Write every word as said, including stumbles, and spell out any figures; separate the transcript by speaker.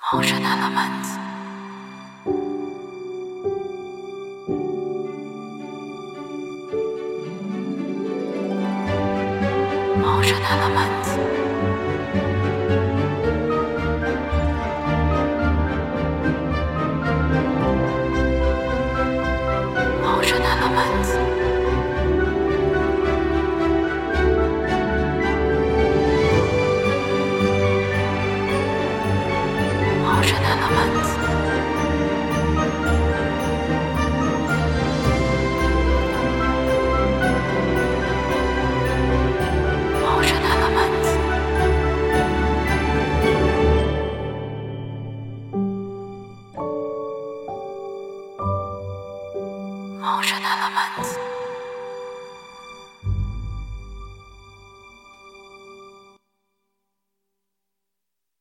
Speaker 1: Motion elements. Motion elements. Motion elements. Motion elements. Motion elements. Motion elements.